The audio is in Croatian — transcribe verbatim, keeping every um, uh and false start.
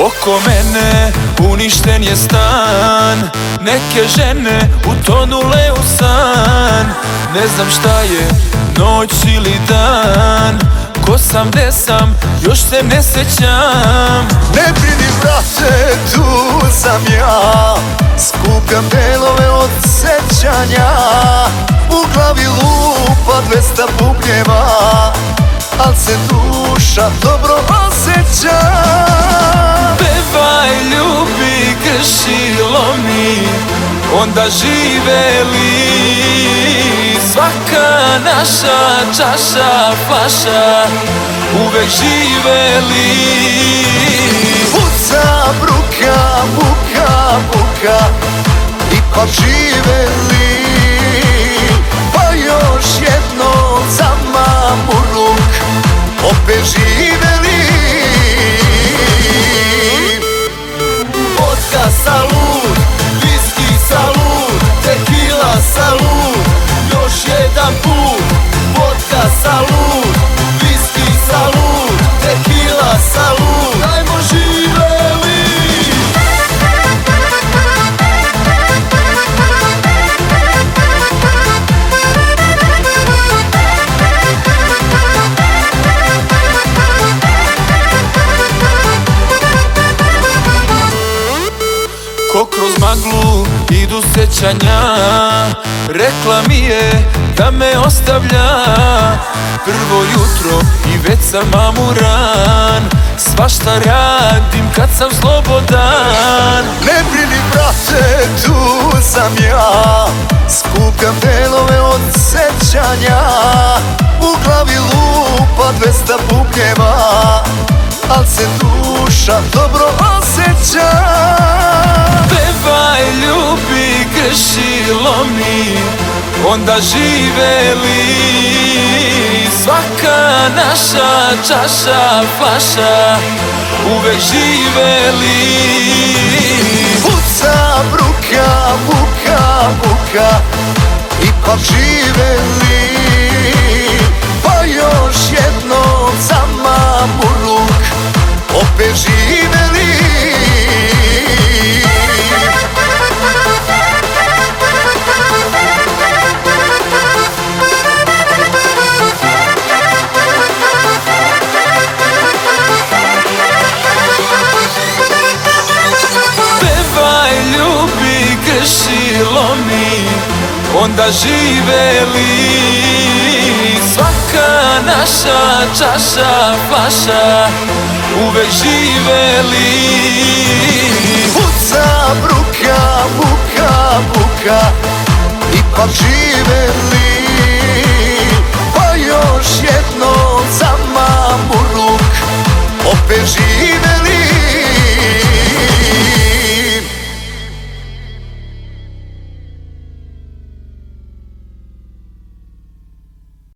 Oko mene uništen je stan, neke žene utonule u san. Ne znam šta je noć ili dan, ko sam, gde sam, još se ne sećam. Ne brini brate, tu sam ja, skupljam delove od sećanja. U glavi lupa dvesta bubnjeva, al se duša dobro osjeća. Pevaj, ljubi, krši, lomi, onda živeli. Svaka naša čaša, flaša, uvek živeli. Puca, bruka, buka, buka, ipak živeli. Pa još jedno za mamu ruk, opet živeli. Vodka salut, viski salut, tequila salut, još jedan put. Vodka salut, viski salut, tequila salut, ajmo živeli. Ko kroz maglu idu sećanja, rekla mi je da me ostavlja. Prvo jutro i već sam mamuran, svašta radim kad sam slobodan. Ne brini brate, tu sam ja, skupljam delove od sećanja. U glavi lupa dvesta bubnjeva, al se duša dobro osjeća. Pevaj, ljubi, krši, lomi, onda živeli. Svaka naša čaša, flaša, uvek živeli. Puca, bruka, buka, buka, ipak živeli. Pa još jedno za mamu ruk, opet živeli. Krši, lomi, onda živeli. Svaka naša čaša, flaša, uvek živeli. Puca, bruka, buka, buka, ipak živeli. Pa još jedno za mamu ruk, opet živeli.